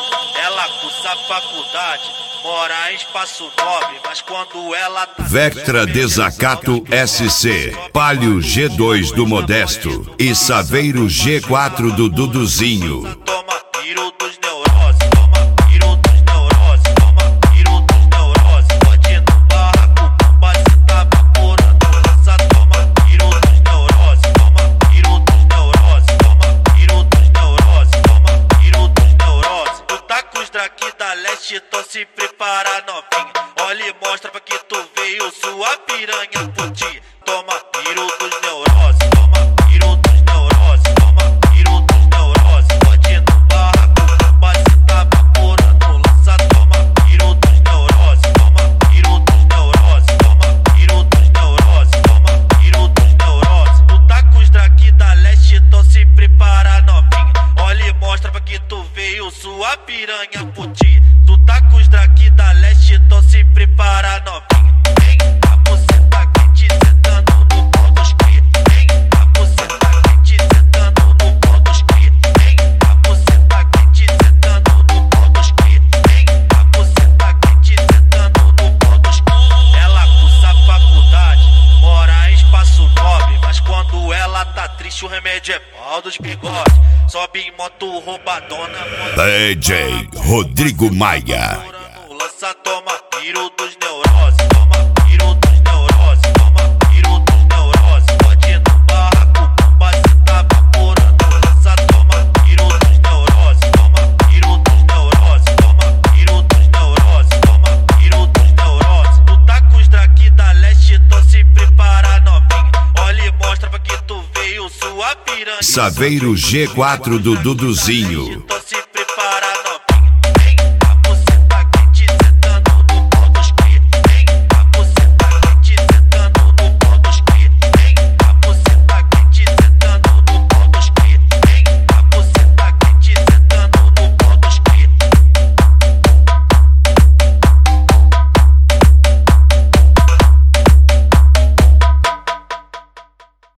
Ela cursa faculdade, mora em Espaço Nobre, mas quando ela tá Vectra Desacato SC, Palio G2 do Modesto e Saveiro G4 do Duduzinho. toma tiro dos neuroses, toma tiro dos neuroses, toma tiro dos neuroses. Pode no barraco, bomba se tá vaporando, lança, toma tiro dos neuroses, toma tiro dos neuroses, toma tiro dos neuroses, toma tiro dos neuroses. Tu tá com os drag da leste, então se prepara novinha. Olha e mostra pra que tu veio, sua piranha puti. Toma tiro dos neuroses, toma tiro dos neuroses, toma tiro dos neuroses. Pode no barraco, bomba se tá vaporando, lança, toma tiro dos neuroses, toma tiro dos neuroses, toma tiro dos neuroses, toma tiro dos neuroses. Tu tá com os drag da leste, então se prepara novinha. Olha e mostra pra que tu veio, sua piranha puti. Tu tá com os drag da leste, então se prepara novinha. Vem, a buceta quente sentando no pau dos cria. Vem, a buceta quente sentando no pau dos cria. Vem, a buceta quente sentando no pau dos cria. Vem, a buceta quente sentando no pau dos cria. Ela cursa faculdade, mora em Espaço Nobre, mas quando ela tá triste o remédio é pau dos bigodes. Sobe em moto roubadona, DJ Rodrigo Maia. lança, toma tiro dos neuroses, toma tiro dos neuroses, toma tiro dos neuroses. Pode no barraco, bomba se tá vaporando, lança, toma tiro dos neuroses, toma tiro dos neuroses, toma tiro dos neuroses, toma tiro dos neuroses. Tu tá com os drag da leste, então se prepara novinha. Olha e mostra pra que tu veio, sua piranha. Saveiro G4 do Duduzinho.